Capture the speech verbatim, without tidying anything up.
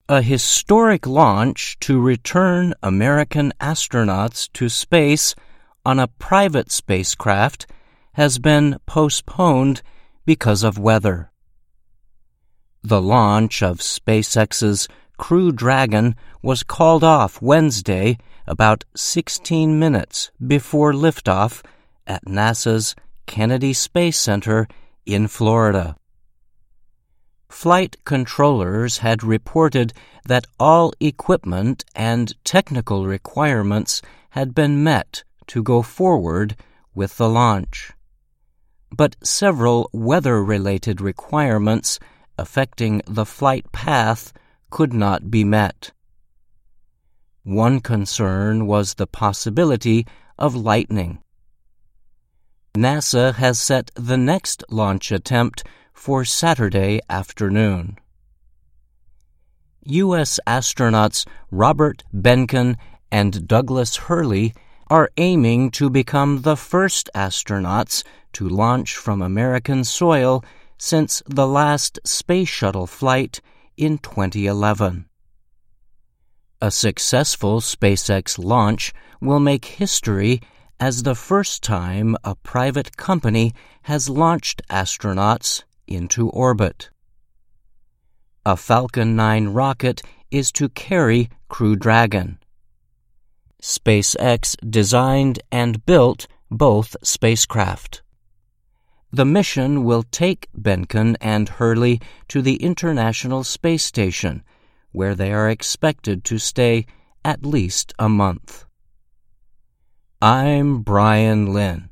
A historic launch to return American astronauts to space on a private spacecraft has been postponed because of weather. The launch of SpaceX's Crew Dragon was called off Wednesday about sixteen minutes before liftoff at NASA's Kennedy Space Center in Florida. Flight controllers had reported that all equipment and technical requirements had been met to go forward with the launch. But several weather-related requirements affecting the flight path could not be met. One concern was the possibility of lightning. NASA has set the next launch attempt for Saturday afternoon. U S astronauts Robert Behnken and Douglas Hurley are aiming to become the first astronauts to launch from American soil since the last space shuttle flight in twenty eleven. A successful SpaceX launch will make history as the first time a private company has launched astronauts into orbit. A Falcon nine rocket is to carry Crew Dragon. SpaceX designed and built both spacecraft. The mission will take Behnken and Hurley to the International Space Station, where they are expected to stay at least a month. I'm Brian Lynn.